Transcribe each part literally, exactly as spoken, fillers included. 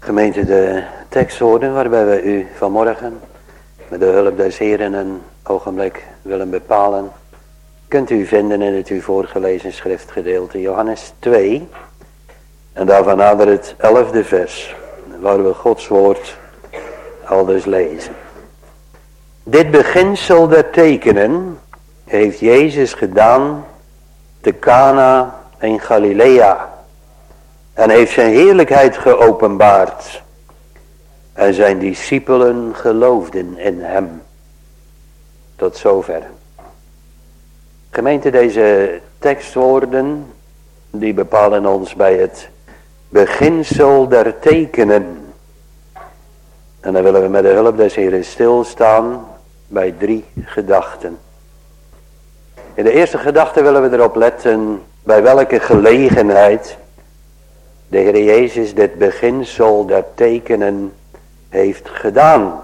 Gemeente, de tekstwoorden waarbij we u vanmorgen met de hulp des Heren een ogenblik willen bepalen, kunt u vinden in het u voorgelezen schriftgedeelte Johannes twee. En daarvan nader het elfde vers, waar we Gods woord aldus lezen. Dit beginsel der tekenen heeft Jezus gedaan te Cana in Galilea. En heeft zijn heerlijkheid geopenbaard. En zijn discipelen geloofden in hem. Tot zover. Gemeente, deze tekstwoorden, die bepalen ons bij het beginsel der tekenen. En dan willen we met de hulp des Heren stilstaan bij drie gedachten. In de eerste gedachte willen we erop letten bij welke gelegenheid de Heer Jezus dit beginsel der tekenen heeft gedaan.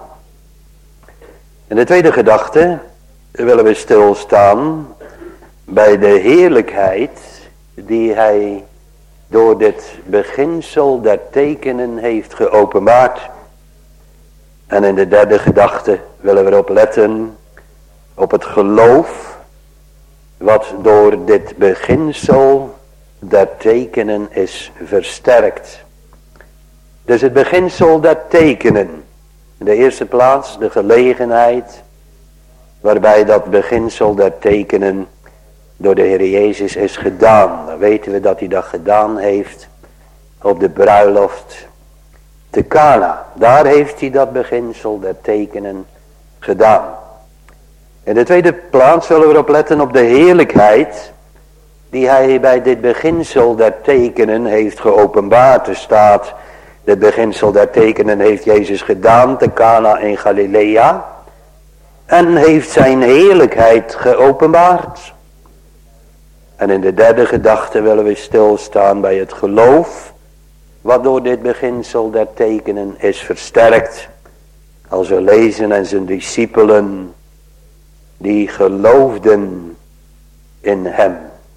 In de tweede gedachte willen we stilstaan bij de heerlijkheid die hij door dit beginsel der tekenen heeft geopenbaard. En in de derde gedachte willen we erop letten op het geloof wat door dit beginsel der tekenen is versterkt. Dus het beginsel der tekenen. In de eerste plaats de gelegenheid waarbij dat beginsel der tekenen door de Heer Jezus is gedaan. Dan weten we dat hij dat gedaan heeft op de bruiloft te Cana. Daar heeft hij dat beginsel der tekenen gedaan. In de tweede plaats zullen we erop letten op de heerlijkheid die hij bij dit beginsel der tekenen heeft geopenbaard. Er staat, dit beginsel der tekenen heeft Jezus gedaan te Cana in Galilea. En heeft zijn heerlijkheid geopenbaard. En in de derde gedachte willen we stilstaan bij het geloof, wat door dit beginsel der tekenen is versterkt. Als we lezen en zijn discipelen, die geloofden in hem.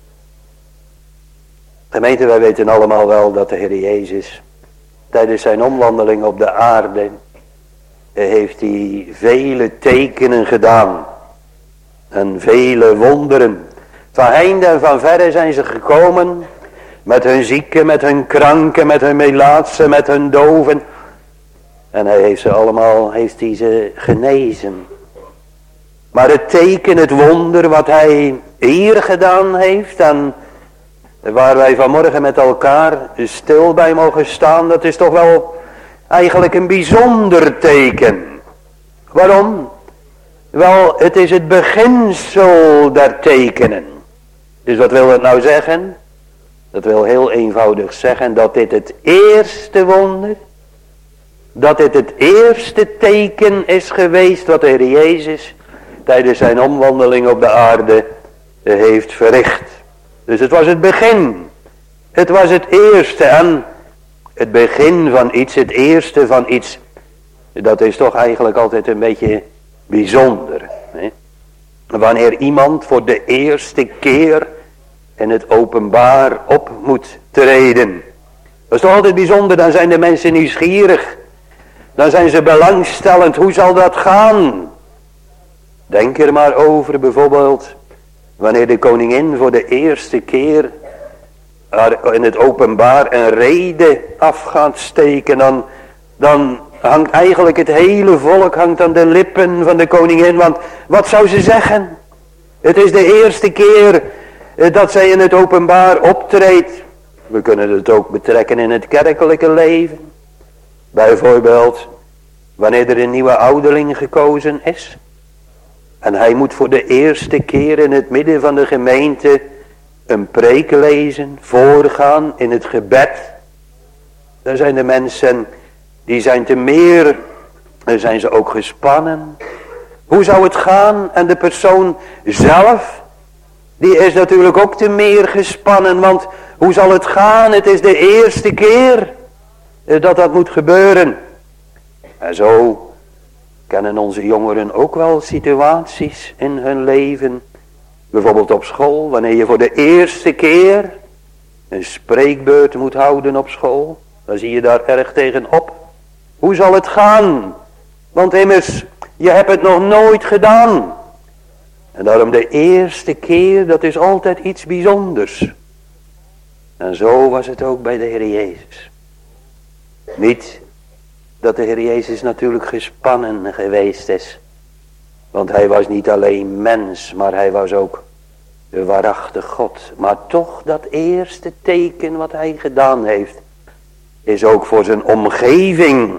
Gemeente, wij weten allemaal wel dat de Heer Jezus tijdens zijn omwandeling op de aarde heeft hij vele tekenen gedaan en vele wonderen. Van heinde en van verre zijn ze gekomen met hun zieken, met hun kranken, met hun melaatsen, met hun doven. En hij heeft ze allemaal, heeft hij ze genezen. Maar het teken, het wonder wat hij hier gedaan heeft en waar wij vanmorgen met elkaar stil bij mogen staan, dat is toch wel eigenlijk een bijzonder teken. Waarom? Wel, het is het beginsel der tekenen. Dus wat wil het nou zeggen? Dat wil heel eenvoudig zeggen dat dit het eerste wonder, dat dit het eerste teken is geweest wat de Heer Jezus tijdens zijn omwandeling op de aarde heeft verricht. Dus het was het begin. Het was het eerste. En het begin van iets, het eerste van iets, dat is toch eigenlijk altijd een beetje bijzonder. Hè? Wanneer iemand voor de eerste keer in het openbaar op moet treden. Dat is toch altijd bijzonder, dan zijn de mensen nieuwsgierig. Dan zijn ze belangstellend, hoe zal dat gaan? Denk er maar over bijvoorbeeld wanneer de koningin voor de eerste keer in het openbaar een rede af gaat steken. Dan, dan hangt eigenlijk het hele volk hangt aan de lippen van de koningin. Want wat zou ze zeggen? Het is de eerste keer dat zij in het openbaar optreedt. We kunnen het ook betrekken in het kerkelijke leven. Bijvoorbeeld wanneer er een nieuwe ouderling gekozen is. En hij moet voor de eerste keer in het midden van de gemeente een preek lezen, voorgaan in het gebed. Dan zijn de mensen, die zijn te meer, dan zijn ze ook gespannen. Hoe zou het gaan? En de persoon zelf, die is natuurlijk ook te meer gespannen. Want hoe zal het gaan? Het is de eerste keer dat dat moet gebeuren. En zo kennen onze jongeren ook wel situaties in hun leven. Bijvoorbeeld op school, wanneer je voor de eerste keer een spreekbeurt moet houden op school. Dan zie je daar erg tegenop. Hoe zal het gaan? Want immers, je hebt het nog nooit gedaan. En daarom de eerste keer, dat is altijd iets bijzonders. En zo was het ook bij de Heer Jezus. Niet dat de Heer Jezus natuurlijk gespannen geweest is. Want hij was niet alleen mens, maar hij was ook de waarachtige God. Maar toch dat eerste teken wat hij gedaan heeft, is ook voor zijn omgeving.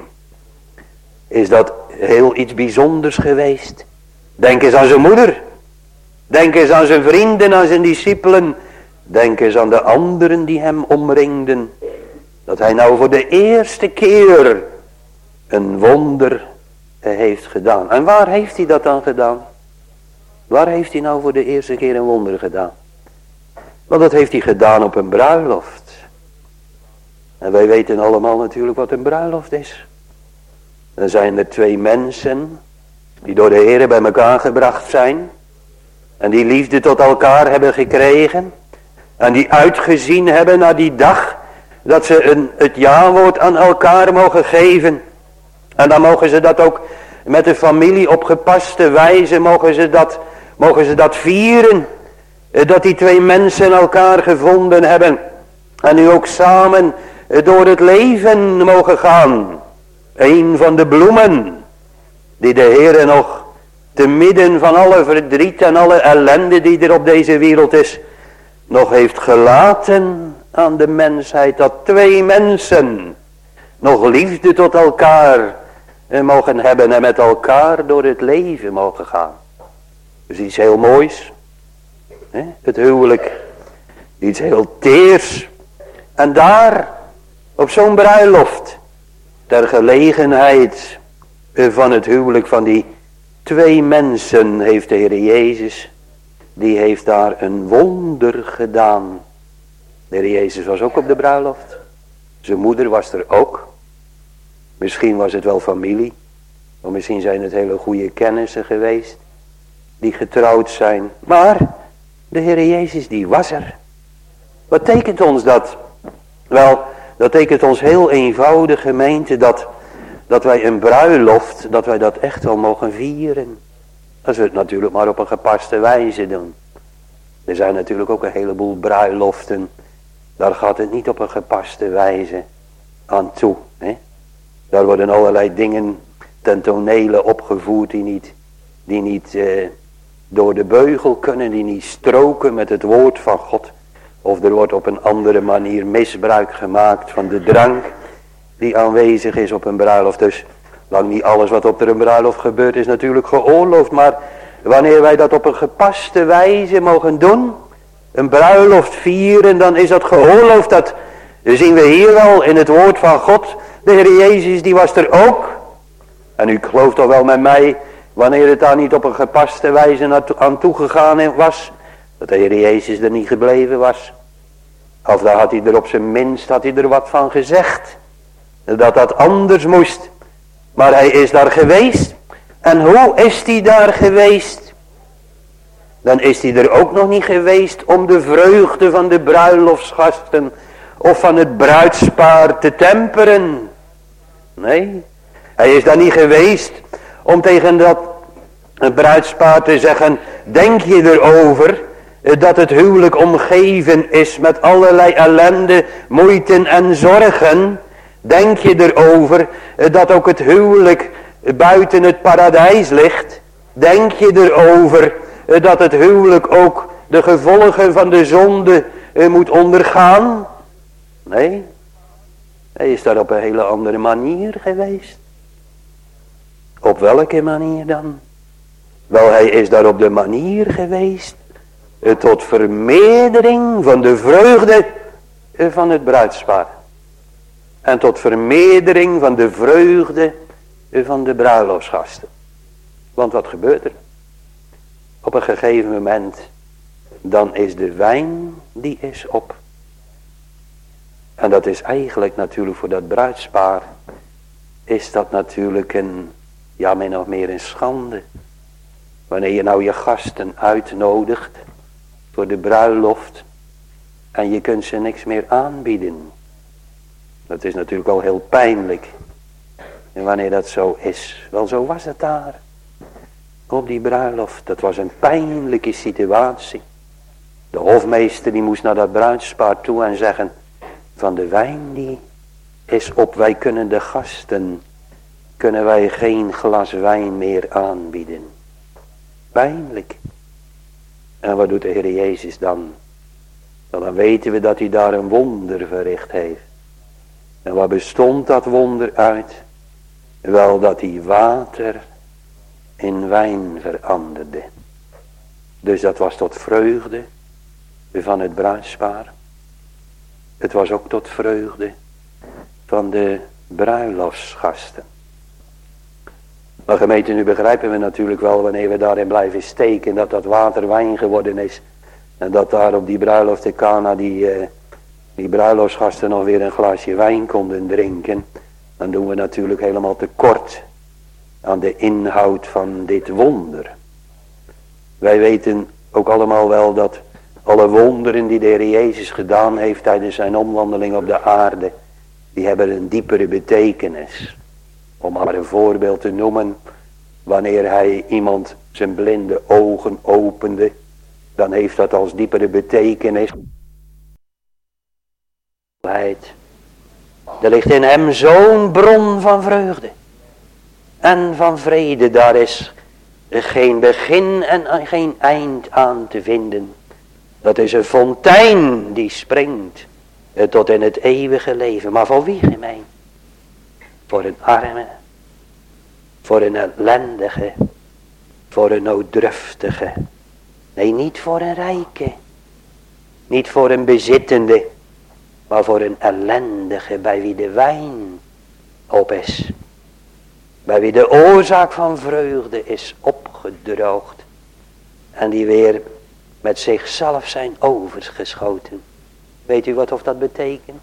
Is dat heel iets bijzonders geweest. Denk eens aan zijn moeder. Denk eens aan zijn vrienden, aan zijn discipelen. Denk eens aan de anderen die hem omringden. Dat hij nou voor de eerste keer een wonder heeft gedaan. En waar heeft hij dat dan gedaan? Waar heeft hij nou voor de eerste keer een wonder gedaan? Want dat heeft hij gedaan op een bruiloft. En wij weten allemaal natuurlijk wat een bruiloft is. Dan zijn er twee mensen die door de Heer bij elkaar gebracht zijn. En die liefde tot elkaar hebben gekregen. En die uitgezien hebben naar die dag dat ze een, het ja-woord aan elkaar mogen geven. En dan mogen ze dat ook met de familie op gepaste wijze mogen ze dat, mogen ze dat vieren. Dat die twee mensen elkaar gevonden hebben. En nu ook samen door het leven mogen gaan. Een van de bloemen die de Heere nog te midden van alle verdriet en alle ellende die er op deze wereld is, nog heeft gelaten aan de mensheid. Dat twee mensen nog liefde tot elkaar mogen hebben en met elkaar door het leven mogen gaan. Dus iets heel moois. Hè? Het huwelijk. Iets heel teers. En daar, op zo'n bruiloft, ter gelegenheid van het huwelijk van die twee mensen, heeft de Heer Jezus, die heeft daar een wonder gedaan. De Heer Jezus was ook op de bruiloft. Zijn moeder was er ook. Misschien was het wel familie. Of misschien zijn het hele goede kennissen geweest. Die getrouwd zijn. Maar de Heer Jezus die was er. Wat tekent ons dat? Wel, dat tekent ons heel eenvoudig, gemeente, dat, dat wij een bruiloft, dat wij dat echt wel mogen vieren. Als we het natuurlijk maar op een gepaste wijze doen. Er zijn natuurlijk ook een heleboel bruiloften. Daar gaat het niet op een gepaste wijze aan toe. Hè? Daar worden allerlei dingen ten tonele opgevoerd die niet, die niet eh, door de beugel kunnen, die niet stroken met het woord van God. Of er wordt op een andere manier misbruik gemaakt van de drank die aanwezig is op een bruiloft. Dus lang niet alles wat op een bruiloft gebeurt is natuurlijk geoorloofd. Maar wanneer wij dat op een gepaste wijze mogen doen, een bruiloft vieren, dan is dat geoorloofd. Dat zien we hier wel in het woord van God. De Heer Jezus die was er ook. En u gelooft toch wel met mij, wanneer het daar niet op een gepaste wijze aan toegegaan was, dat de Heer Jezus er niet gebleven was. Of daar had hij er op zijn minst had hij er wat van gezegd. Dat dat anders moest. Maar hij is daar geweest. En hoe is hij daar geweest? Dan is hij er ook nog niet geweest om de vreugde van de bruiloftsgasten of van het bruidspaar te temperen. Nee, hij is daar niet geweest om tegen dat bruidspaar te zeggen, denk je erover dat het huwelijk omgeven is met allerlei ellende, moeiten en zorgen? Denk je erover dat ook het huwelijk buiten het paradijs ligt? Denk je erover dat het huwelijk ook de gevolgen van de zonde moet ondergaan? Nee, hij is daar op een hele andere manier geweest. Op welke manier dan? Wel, hij is daar op de manier geweest tot vermeerdering van de vreugde van het bruidspaar. En tot vermeerdering van de vreugde van de bruiloftsgasten. Want wat gebeurt er? Op een gegeven moment, dan is de wijn, die is op. En dat is eigenlijk natuurlijk voor dat bruidspaar, is dat natuurlijk een, ja, min of meer een schande. Wanneer je nou je gasten uitnodigt voor de bruiloft en je kunt ze niks meer aanbieden. Dat is natuurlijk al heel pijnlijk. En wanneer dat zo is. Wel, zo was het daar. Op die bruiloft. Dat was een pijnlijke situatie. De hofmeester die moest naar dat bruidspaar toe en zeggen. Van de wijn die is op. Wij kunnen de gasten. Kunnen wij geen glas wijn meer aanbieden. Pijnlijk. En wat doet de Heer Jezus dan? Nou, dan weten we dat hij daar een wonder verricht heeft. En wat bestond dat wonder uit? Wel dat hij water in wijn veranderde. Dus dat was tot vreugde van het bruidspaar. Het was ook tot vreugde van de bruiloftsgasten. Maar gemeente, nu begrijpen we natuurlijk wel wanneer we daarin blijven steken dat dat water wijn geworden is. En dat daar op die bruiloft in Cana die, uh, die bruiloftsgasten nog weer een glaasje wijn konden drinken. Dan doen we natuurlijk helemaal tekort aan de inhoud van dit wonder. Wij weten ook allemaal wel dat alle wonderen die de Heer Jezus gedaan heeft tijdens zijn omwandeling op de aarde, die hebben een diepere betekenis. Om maar een voorbeeld te noemen, wanneer hij iemand zijn blinde ogen opende, dan heeft dat als diepere betekenis. Er ligt in hem zo'n bron van vreugde en van vrede, daar is geen begin en geen eind aan te vinden. Dat is een fontein die springt tot in het eeuwige leven. Maar voor wie gemeen? Voor een arme, voor een ellendige, voor een nooddruftige. Nee, niet voor een rijke, niet voor een bezittende, maar voor een ellendige bij wie de wijn op is. Bij wie de oorzaak van vreugde is opgedroogd. En die weer met zichzelf zijn overgeschoten. Weet u wat of dat betekent?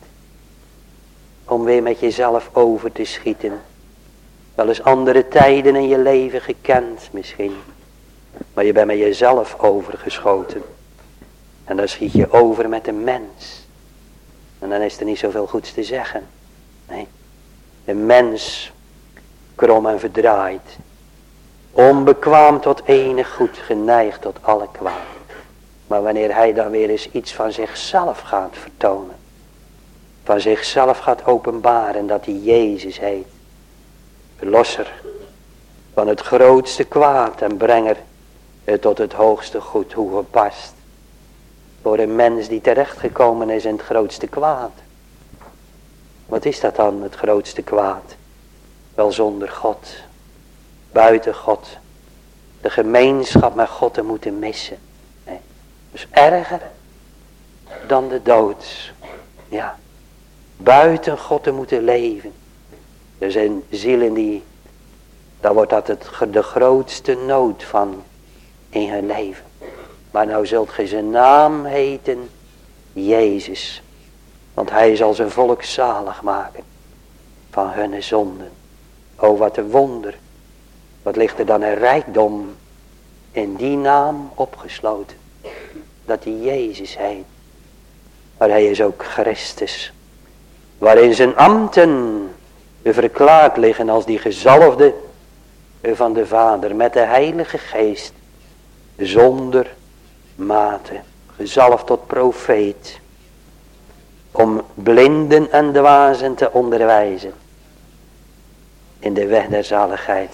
Om weer met jezelf over te schieten. Wel eens andere tijden in je leven gekend misschien. Maar je bent met jezelf overgeschoten. En dan schiet je over met een mens. En dan is er niet zoveel goeds te zeggen. Nee. Een mens, krom en verdraaid. Onbekwaam tot enig goed, geneigd tot alle kwaad. Maar wanneer hij dan weer eens iets van zichzelf gaat vertonen. Van zichzelf gaat openbaren dat hij Jezus heet. Verlosser van het grootste kwaad en brenger tot het hoogste goed, hoe gepast. Voor een mens die terechtgekomen is in het grootste kwaad. Wat is dat dan, het grootste kwaad? Wel zonder God, buiten God, de gemeenschap met God te moeten missen. Nee. Dus erger dan de dood. Ja, buiten God te moeten leven. Er zijn zielen die, daar wordt dat het, de grootste nood van in hun leven. Maar nou zult gij zijn naam heten Jezus. Want hij zal zijn volk zalig maken van hun zonden. O wat een wonder. Wat ligt er dan een rijkdom in die naam opgesloten. Dat hij Jezus heet. Maar hij is ook Christus. Waarin zijn ambten verklaard liggen als die gezalfde van de Vader. Met de Heilige Geest. Zonder mate. Gezalfd tot profeet. Om blinden en dwazen te onderwijzen. In de weg der zaligheid.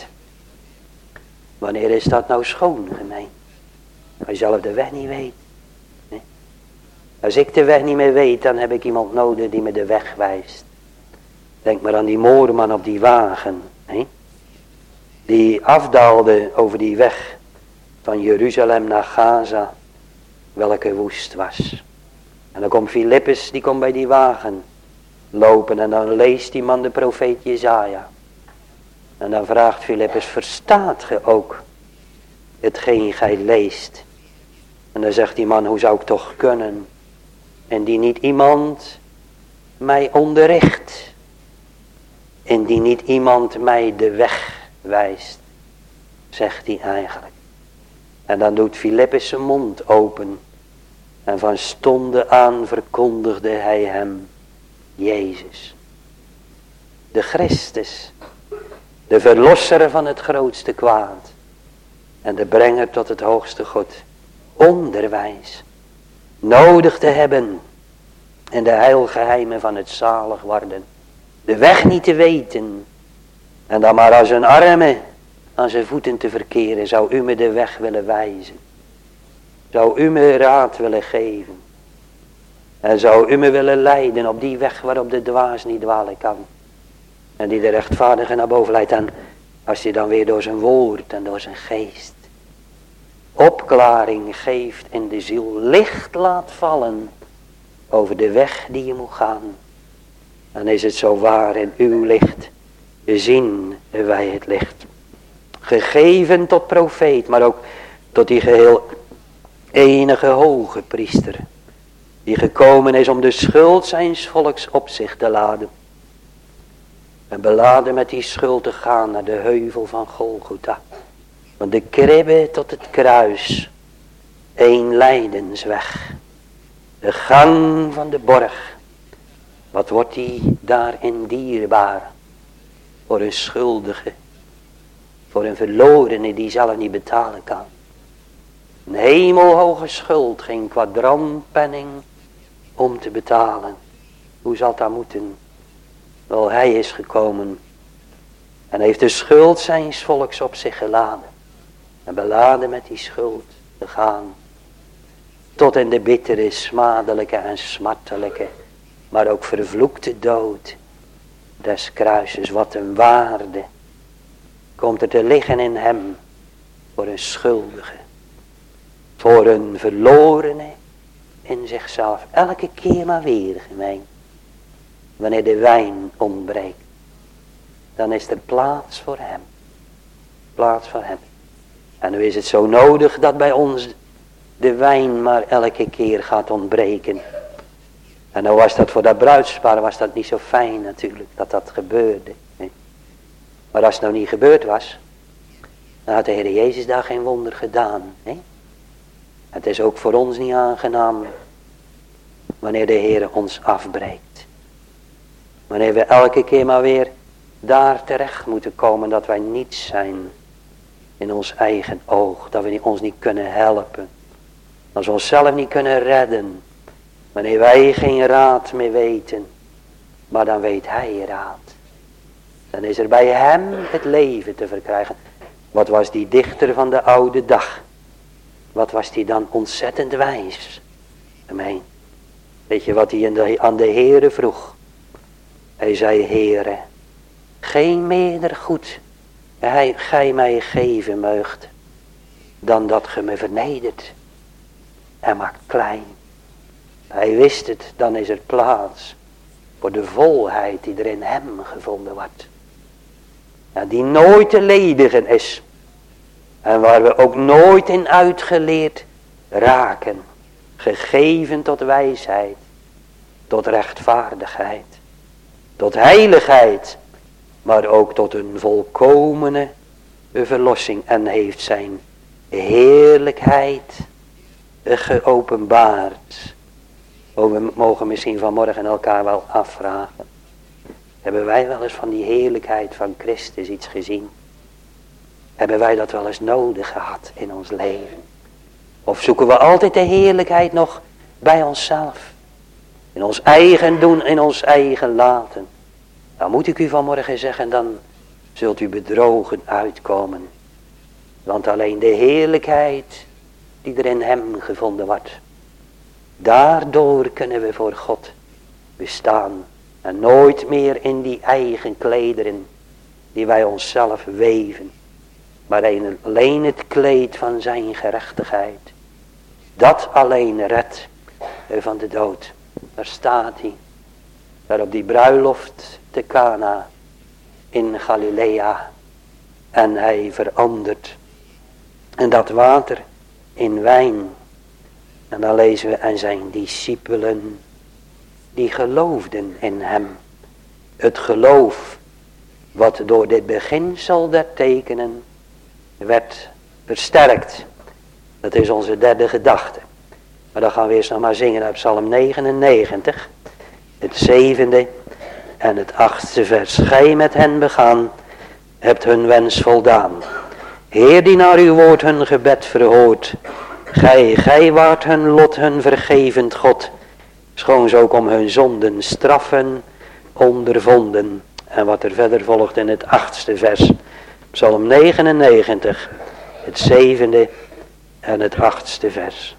Wanneer is dat nou schoon, gemeen? Als je zelf de weg niet weet. Nee. Als ik de weg niet meer weet, dan heb ik iemand nodig die me de weg wijst. Denk maar aan die moorman op die wagen. Nee? Die afdaalde over die weg van Jeruzalem naar Gaza. Welke woest was. En dan komt Filippus, die komt bij die wagen lopen. En dan leest die man de profeet Jesaja. En dan vraagt Filippus, verstaat ge ook hetgeen gij leest? En dan zegt die man, hoe zou ik toch kunnen? En die niet iemand mij onderricht. En die niet iemand mij de weg wijst. Zegt hij eigenlijk. En dan doet Filippus zijn mond open. En van stonden aan verkondigde hij hem Jezus. De Christus. De verlosser van het grootste kwaad. En de brenger tot het hoogste goed. Onderwijs. Nodig te hebben. En de heilgeheimen van het zalig worden. De weg niet te weten. En dan maar als een arme aan zijn voeten te verkeren. Zou u me de weg willen wijzen. Zou u me raad willen geven. En zou u me willen leiden op die weg waarop de dwaas niet dwalen kan. En die de rechtvaardige naar boven leidt. En als hij dan weer door zijn woord en door zijn geest opklaring geeft in de ziel. Licht laat vallen over de weg die je moet gaan. Dan is het zo waar in uw licht. Zien wij het licht. Gegeven tot profeet. Maar ook tot die geheel enige hoge priester. Die gekomen is om de schuld zijns volks op zich te laden. En beladen met die schuld te gaan naar de heuvel van Golgotha. Van de kribbe tot het kruis. Eén lijdensweg. De gang van de borg. Wat wordt die daarin dierbaar. Voor een schuldige. Voor een verlorene die zelf niet betalen kan. Een hemelhoge schuld. Geen kwadrantpenning om te betalen. Hoe zal dat moeten? Wel, hij is gekomen. En heeft de schuld zijns volks op zich geladen. En beladen met die schuld te gaan. Tot in de bittere, smadelijke en smartelijke. Maar ook vervloekte dood. Des kruises, wat een waarde. Komt er te liggen in hem. Voor een schuldige. Voor een verlorene. In zichzelf. Elke keer maar weer, gemeen. Wanneer de wijn ontbreekt. Dan is er plaats voor hem. Plaats voor hem. En nu is het zo nodig dat bij ons de wijn maar elke keer gaat ontbreken. En nou was dat voor dat bruidspaar was dat niet zo fijn natuurlijk dat dat gebeurde. Nee. Maar als het nou niet gebeurd was. Dan had de Heer Jezus daar geen wonder gedaan. Nee. Het is ook voor ons niet aangenaam. Wanneer de Heer ons afbreekt. Wanneer we elke keer maar weer daar terecht moeten komen dat wij niets zijn in ons eigen oog. Dat we ons niet kunnen helpen. Dat we onszelf niet kunnen redden. Wanneer wij geen raad meer weten. Maar dan weet hij raad. Dan is er bij hem het leven te verkrijgen. Wat was die dichter van de oude dag? Wat was die dan ontzettend wijs? Ameen. Weet je wat hij aan de Heere vroeg? Hij zei, Heere, geen meerder goed hij, gij mij geven meugt, dan dat ge me vernedert en maakt klein. Hij wist het, dan is er plaats voor de volheid die er in hem gevonden wordt. En die nooit te ledigen is. En waar we ook nooit in uitgeleerd raken. Gegeven tot wijsheid, tot rechtvaardigheid, tot heiligheid, maar ook tot een volkomene verlossing. En heeft zijn heerlijkheid geopenbaard. Oh, we mogen misschien vanmorgen elkaar wel afvragen. Hebben wij wel eens van die heerlijkheid van Christus iets gezien? Hebben wij dat wel eens nodig gehad in ons leven? Of zoeken we altijd de heerlijkheid nog bij onszelf? In ons eigen doen, in ons eigen laten. Dan moet ik u vanmorgen zeggen, dan zult u bedrogen uitkomen. Want alleen de heerlijkheid die er in hem gevonden wordt. Daardoor kunnen we voor God bestaan. En nooit meer in die eigen klederen die wij onszelf weven. Maar alleen het kleed van zijn gerechtigheid. Dat alleen redt van de dood. Daar staat hij. Daar op die bruiloft te Cana in Galilea. En hij verandert. En dat water in wijn. En dan lezen we, en zijn discipelen die geloofden in hem. Het geloof wat door dit beginsel der tekenen werd versterkt. Dat is onze derde gedachte. Maar dan gaan we eerst nog maar zingen uit Psalm negenennegentig. Het zevende En het achtste vers. Gij met hen begaan, hebt hun wens voldaan. Heer die naar uw woord hun gebed verhoort. Gij, gij waart hun lot, hun vergevend God. Schoon ze ook om hun zonden straffen ondervonden. En wat er verder volgt in het achtste vers. Psalm negenennegentig. Het zevende en het achtste vers.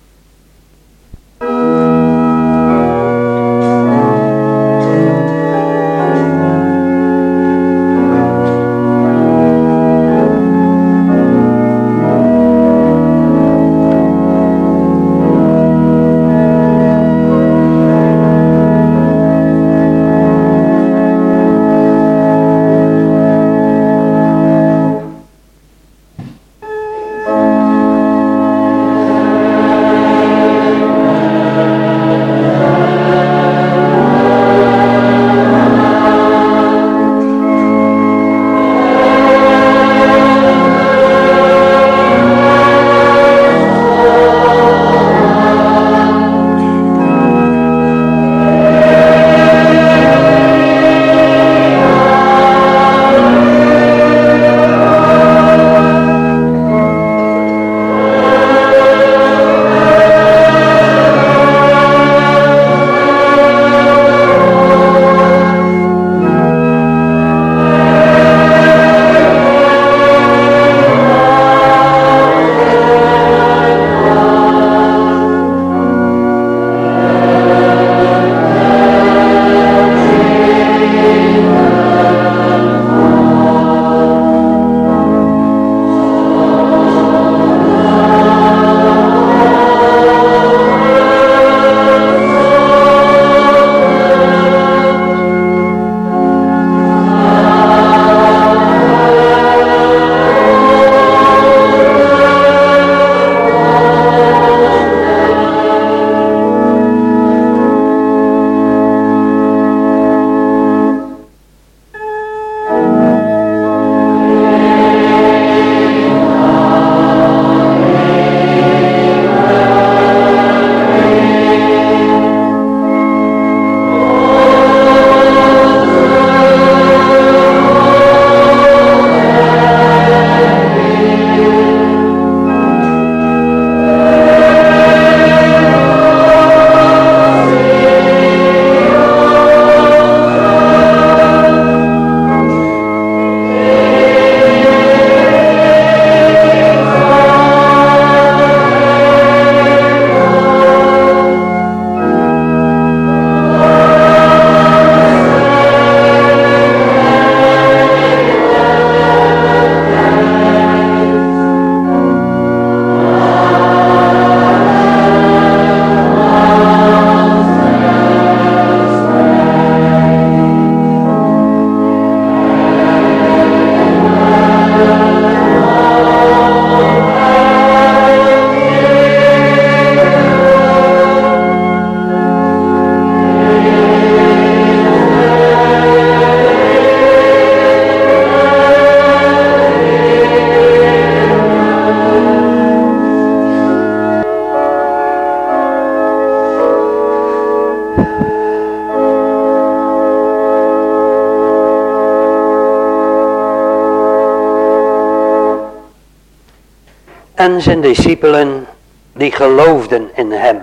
En zijn discipelen die geloofden in hem.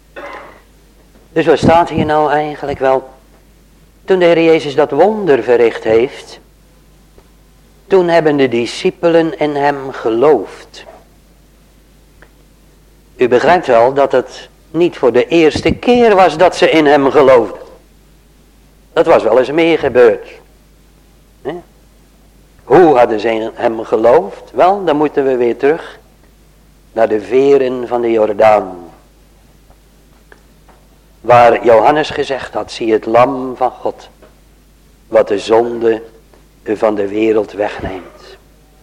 Dus wat staat hier nou eigenlijk wel? Toen de Heer Jezus dat wonder verricht heeft, toen hebben de discipelen in hem geloofd. U begrijpt wel dat het niet voor de eerste keer was dat ze in hem geloofden. Dat was wel eens meer gebeurd. He? Hoe hadden ze in hem geloofd? Wel, dan moeten we weer terug naar de veren van de Jordaan. Waar Johannes gezegd had, zie het lam van God, wat de zonde van de wereld wegneemt.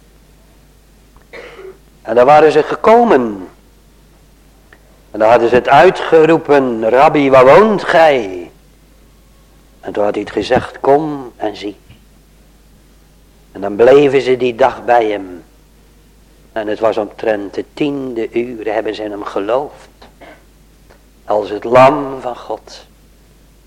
En daar waren ze gekomen. En dan hadden ze het uitgeroepen, Rabbi, waar woont gij? En toen had hij het gezegd, kom en zie. En dan bleven ze die dag bij hem. En het was omtrent de tiende uur hebben ze in hem geloofd. Als het lam van God.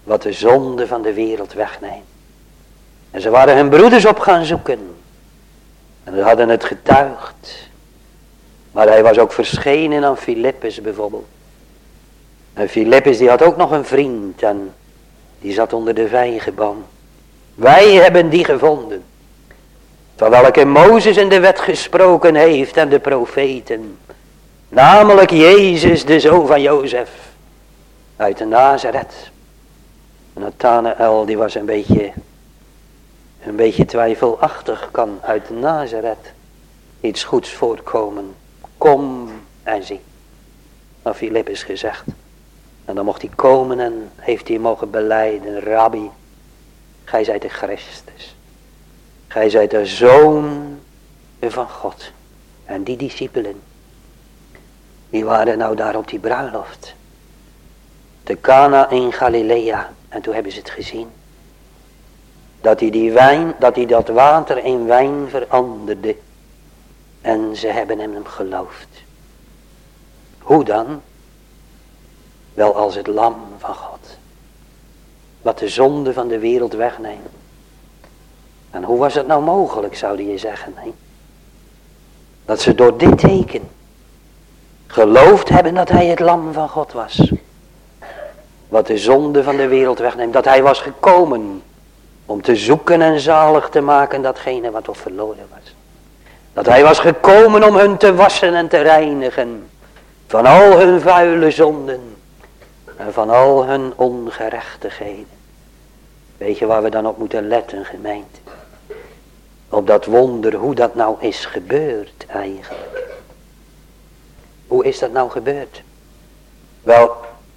wat de zonde van de wereld wegneemt. En ze waren hun broeders op gaan zoeken. En ze hadden het getuigd. Maar hij was ook verschenen aan Filippus bijvoorbeeld. En Filippus die had ook nog een vriend en die zat onder de vijgenboom. Wij hebben die gevonden. Van welke Mozes in de wet gesproken heeft en de profeten. Namelijk Jezus, de zoon van Jozef. Uit de Nazareth. Nathanael die was een beetje, een beetje twijfelachtig. Kan uit de Nazareth iets goeds voortkomen. Kom en zie. Had Filippus gezegd. En dan mocht hij komen en heeft hij mogen belijden. Rabbi, gij zijt de Christus. Gij zijt de Zoon van God. En die discipelen, die waren nou daar op die bruiloft. Te Cana in Galilea. En toen hebben ze het gezien. Dat hij die wijn, dat hij dat water in wijn veranderde. En ze hebben hem geloofd. Hoe dan? Wel als het lam van God. Wat de zonde van de wereld wegneemt. En hoe was het nou mogelijk, zou je zeggen? Nee? Dat ze door dit teken geloofd hebben dat hij het lam van God was. Wat de zonde van de wereld wegneemt. Dat hij was gekomen om te zoeken en zalig te maken datgene wat op verloren was. Dat hij was gekomen om hun te wassen en te reinigen. Van al hun vuile zonden. En van al hun ongerechtigheden. Weet je waar we dan op moeten letten, gemeente? Op dat wonder, hoe dat nou is gebeurd eigenlijk. Hoe is dat nou gebeurd? Wel,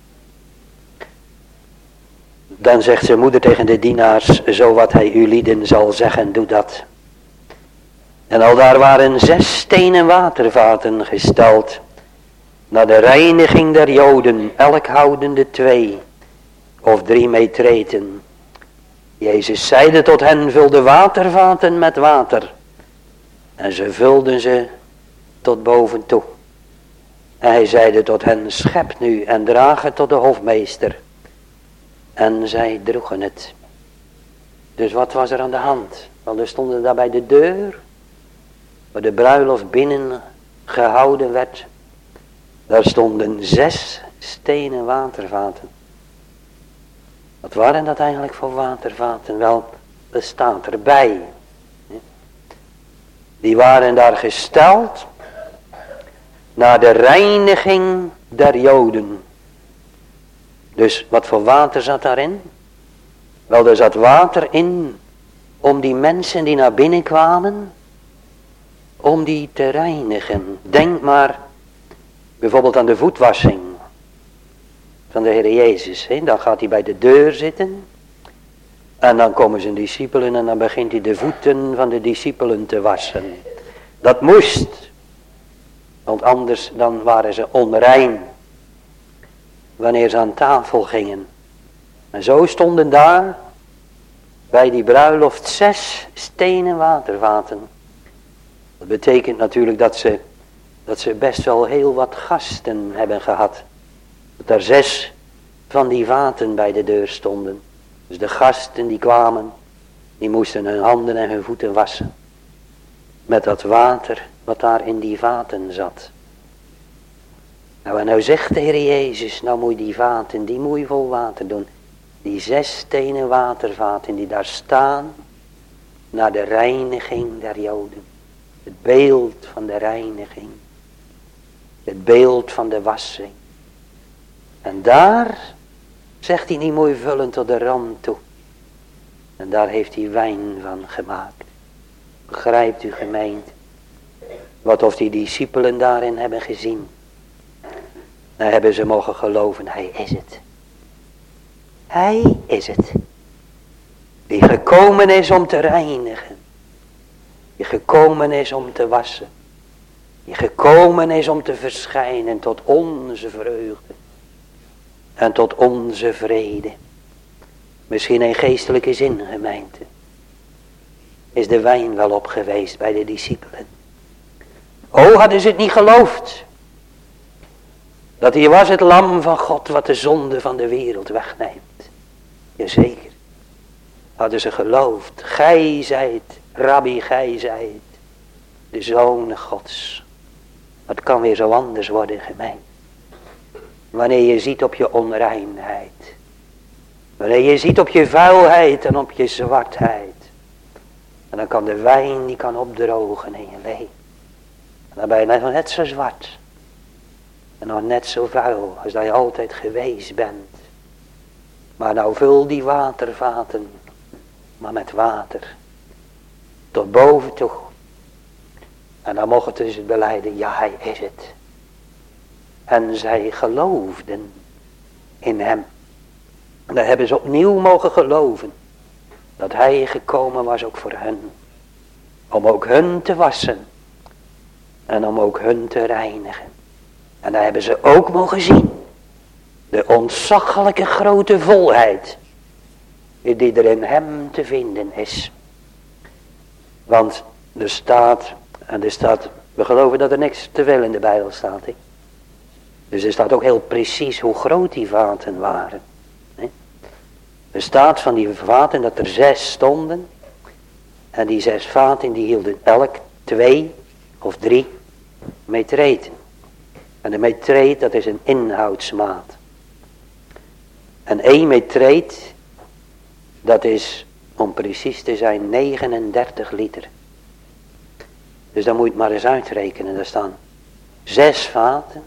dan zegt zijn moeder tegen de dienaars, zo wat hij u lieden zal zeggen, doe dat. En al daar waren zes stenen watervaten gesteld, naar de reiniging der Joden, elk houdende twee of drie metreten. Jezus zeide tot hen, vul de watervaten met water. En ze vulden ze tot boven toe. En hij zeide tot hen, schep nu en draag het tot de hofmeester. En zij droegen het. Dus wat was er aan de hand? Wel, er stonden daar bij de deur, waar de bruiloft binnen gehouden werd. Daar stonden zes stenen watervaten. Wat waren dat eigenlijk voor watervaten? Wel, dat staat erbij. Die waren daar gesteld naar de reiniging der Joden. Dus wat voor water zat daarin? Wel, er zat water in om die mensen die naar binnen kwamen, om die te reinigen. Denk maar bijvoorbeeld aan de voetwassing van de Heer Jezus. He. Dan gaat hij bij de deur zitten. En dan komen zijn discipelen en dan begint hij de voeten van de discipelen te wassen. Dat moest. Want anders dan waren ze onrein. Wanneer ze aan tafel gingen. En zo stonden daar bij die bruiloft zes stenen watervaten. Dat betekent natuurlijk dat ze, dat ze best wel heel wat gasten hebben gehad. Dat er zes van die vaten bij de deur stonden. Dus de gasten die kwamen, die moesten hun handen en hun voeten wassen. Met dat water wat daar in die vaten zat. Nou, en nou zegt de Heer Jezus, nou moet je die vaten, die moet je vol water doen. Die zes stenen watervaten die daar staan, naar de reiniging der Joden. Het beeld van de reiniging. Het beeld van de wassing. En daar zegt hij niet mooi vullen tot de rand toe. En daar heeft hij wijn van gemaakt. Begrijpt u, gemeente? Wat of die discipelen daarin hebben gezien. Dan hebben ze mogen geloven, hij is het. Hij is het. Die gekomen is om te reinigen. Die gekomen is om te wassen. Die gekomen is om te verschijnen tot onze vreugde. En tot onze vrede. Misschien in geestelijke zin, gemeente. Is de wijn wel op geweest bij de discipelen. O, hadden ze het niet geloofd. Dat hier was het lam van God wat de zonde van de wereld wegneemt. Jazeker. Hadden ze geloofd. Gij zijt, Rabbi, gij zijt de Zoon Gods. Het kan weer zo anders worden, gemeen. Wanneer je ziet op je onreinheid. Wanneer je ziet op je vuilheid en op je zwartheid. En dan kan de wijn die kan opdrogen in je leven. En dan ben je nog net zo zwart. En nog net zo vuil als dat je altijd geweest bent. Maar nou vul die watervaten. Maar met water. Tot boven toe. En dan mochten ze dus belijden. Ja, hij is het. En zij geloofden in hem. En dan hebben ze opnieuw mogen geloven. Dat hij gekomen was ook voor hen. Om ook hun te wassen. En om ook hun te reinigen. En dan hebben ze ook mogen zien. De ontzaglijke grote volheid. Die er in hem te vinden is. Want er staat. En er staat. We geloven dat er niks te veel in de Bijbel staat. He? Dus er staat ook heel precies hoe groot die vaten waren. He? Er staat van die vaten dat er zes stonden. En die zes vaten die hielden elk twee of drie metreten. En de metreet dat is een inhoudsmaat. En één metreet dat is om precies te zijn negenendertig liter. Dus dan moet je het maar eens uitrekenen. Daar staan zes vaten.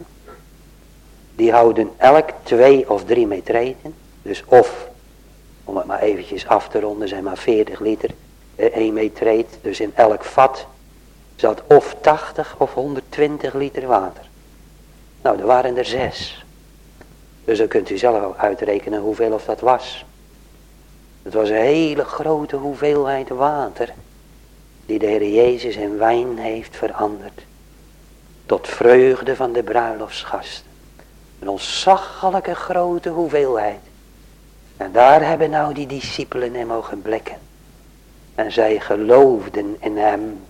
Die houden elk twee of drie metreten. Dus of, om het maar eventjes af te ronden, zijn maar veertig liter. één metreet. Dus in elk vat zat of tachtig of honderdtwintig liter water. Nou, er waren er zes. Dus dan kunt u zelf ook uitrekenen hoeveel of dat was. Het was een hele grote hoeveelheid water. Die de Heer Jezus in wijn heeft veranderd. Tot vreugde van de bruiloftsgasten. Een ontzaglijke grote hoeveelheid. En daar hebben nou die discipelen in mogen blikken. En zij geloofden in hem.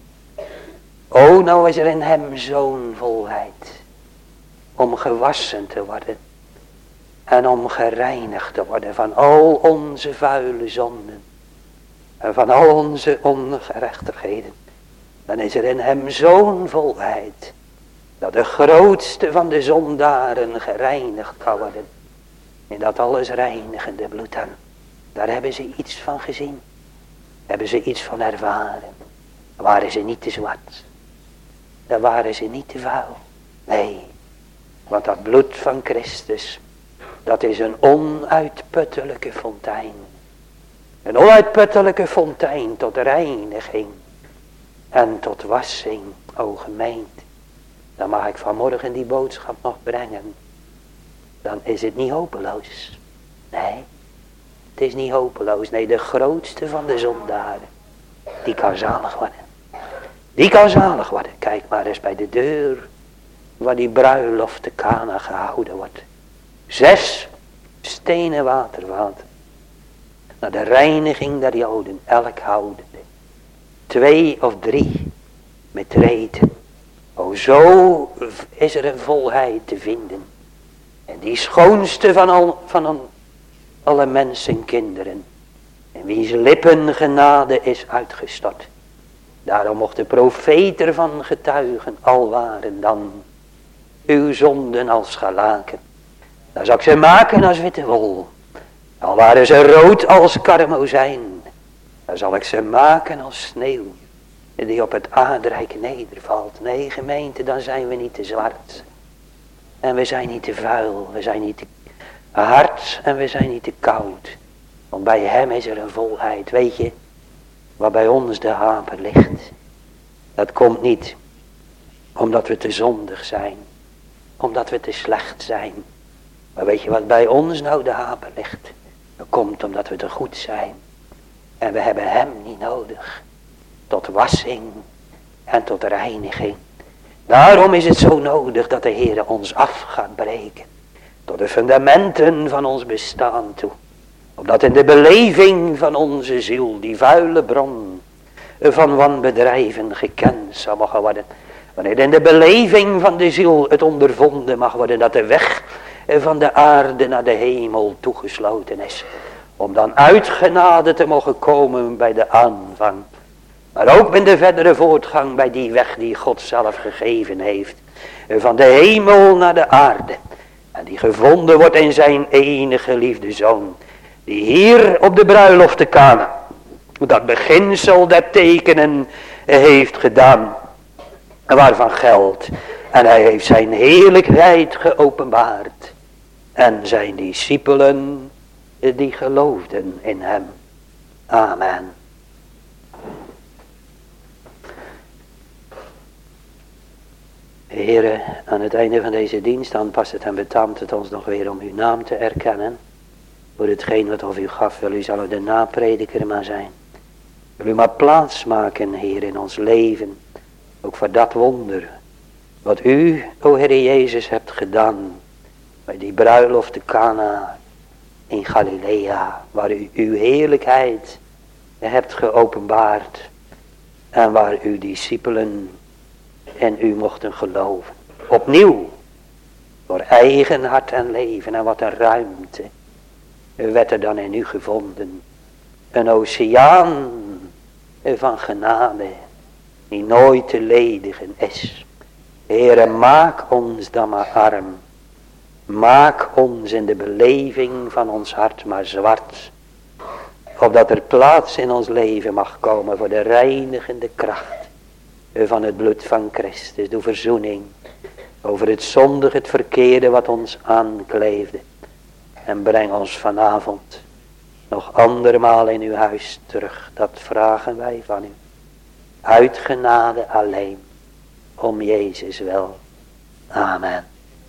O, nou is er in hem zo'n volheid. Om gewassen te worden. En om gereinigd te worden van al onze vuile zonden. En van al onze ongerechtigheden. Dan is er in hem zo'n volheid. Dat de grootste van de zondaren gereinigd kan worden. In dat alles reinigende bloed aan. Daar hebben ze iets van gezien. Hebben ze iets van ervaren. Daar waren ze niet te zwart. Daar waren ze niet te vuil. Nee. Want dat bloed van Christus. Dat is een onuitputtelijke fontein. Een onuitputtelijke fontein tot reiniging. En tot wassing, o gemeente. Dan mag ik vanmorgen die boodschap nog brengen. Dan is het niet hopeloos. Nee, het is niet hopeloos. Nee, de grootste van de zondaren. Die kan zalig worden. Die kan zalig worden. Kijk maar eens bij de deur. Waar die bruiloft te Kana gehouden wordt. Zes stenen waterwater. Naar de reiniging der Joden. Elk houdende. Twee of drie metreten. O, zo is er een volheid te vinden. En die schoonste van, al, van al, alle mensen kinderen. En wiens lippen genade is uitgestort. Daarom mocht de profeet ervan getuigen. Al waren dan uw zonden als scharlaken. Dan zal ik ze maken als witte wol. Al waren ze rood als karmozijn. Dan zal ik ze maken als sneeuw. Die op het aardrijk nedervalt. Nee, gemeente, dan zijn we niet te zwart. En we zijn niet te vuil. We zijn niet te hard. En we zijn niet te koud. Want bij hem is er een volheid. Weet je, waar bij ons de haper ligt. Dat komt niet omdat we te zondig zijn. Omdat we te slecht zijn. Maar weet je wat bij ons nou de haper ligt? Dat komt omdat we te goed zijn. En we hebben hem niet nodig. Tot wassing en tot reiniging. Daarom is het zo nodig dat de Heer ons af gaat breken. Tot de fundamenten van ons bestaan toe. Opdat in de beleving van onze ziel die vuile bron van wanbedrijven gekend zal mogen worden. Wanneer in de beleving van de ziel het ondervonden mag worden dat de weg van de aarde naar de hemel toegesloten is. Om dan uit genade te mogen komen bij de aanvang. Maar ook in de verdere voortgang bij die weg die God zelf gegeven heeft. Van de hemel naar de aarde. En die gevonden wordt in zijn enige geliefde zoon. Die hier op de bruiloft te Kana. Dat beginsel der tekenen heeft gedaan. Waarvan geldt. En hij heeft zijn heerlijkheid geopenbaard. En zijn discipelen die geloofden in hem. Amen. Heere, aan het einde van deze dienst dan past het en betaamt het ons nog weer om uw naam te erkennen. Voor hetgeen wat of u gaf, wil u zal u de naprediker maar zijn. Wil u maar plaats maken, Heer, in ons leven. Ook voor dat wonder. Wat u, o Heere Jezus, hebt gedaan. Bij die bruiloft te Kana in Galilea. Waar u uw heerlijkheid hebt geopenbaard. En waar uw discipelen en u mochten geloven. Opnieuw. Door eigen hart en leven. En wat een ruimte. Werd er dan in u gevonden. Een oceaan van genade. Die nooit te ledigen is. Heere, maak ons dan maar arm. Maak ons in de beleving van ons hart maar zwart. Opdat er plaats in ons leven mag komen voor de reinigende kracht van het bloed van Christus. De verzoening over het zondige, het verkeerde wat ons aankleefde. En breng ons vanavond nog andermaal in uw huis terug. Dat vragen wij van u. Uit genade alleen. Om Jezus wel. Amen.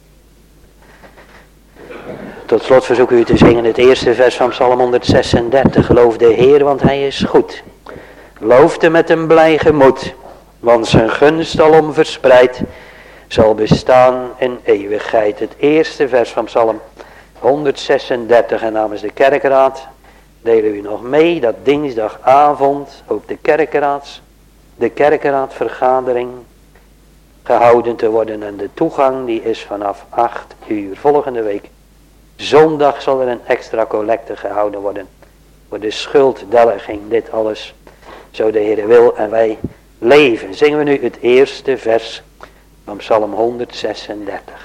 Tot slot verzoek ik u te zingen het eerste vers van Psalm honderdzesendertig. Loof de Heer, want hij is goed. Loof hem met een blij gemoed. Want zijn gunst alom verspreid zal bestaan in eeuwigheid. Het eerste vers van Psalm honderdzesendertig. En namens de kerkraad delen we u nog mee dat dinsdagavond ook de kerkraads, de kerkraadvergadering gehouden te worden. En de toegang die is vanaf acht uur. Volgende week zondag zal er een extra collecte gehouden worden. Voor de schulddelging. Dit alles zo de Heer wil en wij leven. Zingen we nu het eerste vers van Psalm honderdzesendertig.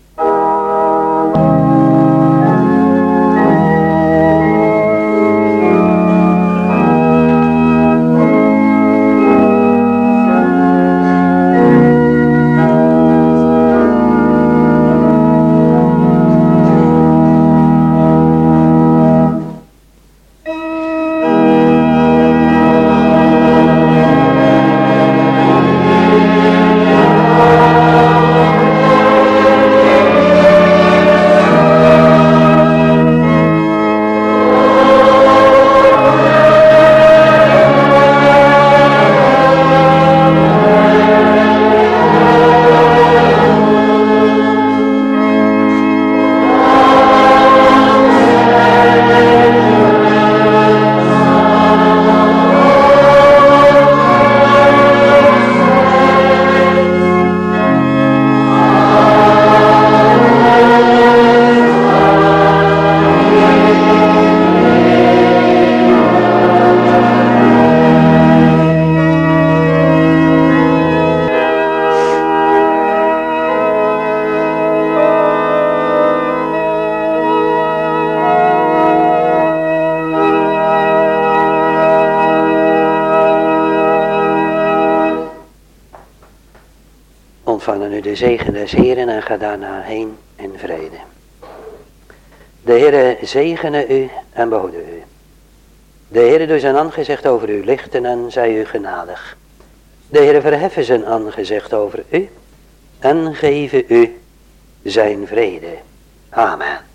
Ontvangen u de zegen des Heeren en ga daarna heen in vrede. De Heere zegene u en behoede u. De Heere doe zijn aangezicht over u lichten en zij u genadig. De Heere verheffen zijn aangezicht over u en geven u zijn vrede. Amen.